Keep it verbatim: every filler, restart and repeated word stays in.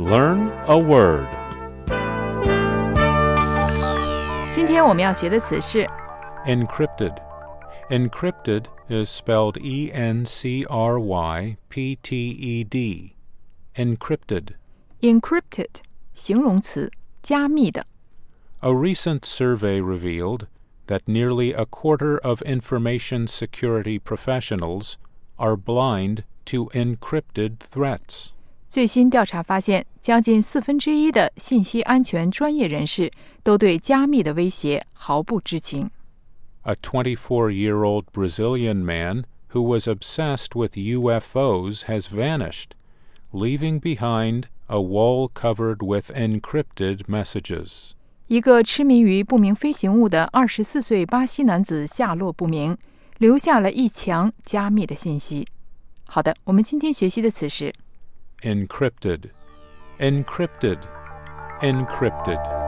Learn a word. 今天我们要学的词是 Encrypted. Encrypted is spelled E N C R Y P T E D. Encrypted. encrypted 形容词，加密的。 A recent survey revealed that nearly a quarter of information security professionals are blind to encrypted threats. 最新调查发现，将近四分之一的信息安全专业人士都对加密的威胁毫不知情。 A twenty-four-year-old Brazilian man who was obsessed with U F Os has vanished, leaving behind a wall covered with encrypted messages. 一个痴迷于不明飞行物的二十四岁巴西男子下落不明，留下了一墙加密的信息。好的，我们今天学习的词是 Encrypted. Encrypted. Encrypted.